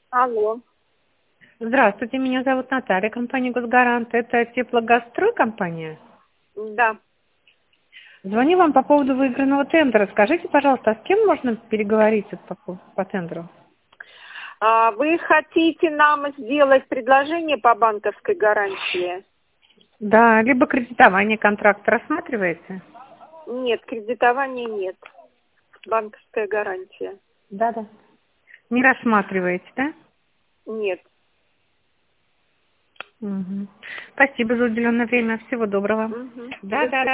Алло. Здравствуйте, меня зовут Наталья, компания «Госгарант». Это теплогазстрой компания? Да. Звоню вам по поводу выигранного тендера. Скажите, пожалуйста, а с кем можно переговорить по тендеру? Вы хотите нам сделать предложение по банковской гарантии? Да, либо кредитование контракта рассматриваете? Нет, кредитования нет. Банковская гарантия. Да. Не рассматриваете, да? Нет. Угу. Спасибо за уделенное время. Всего доброго. Угу. Да.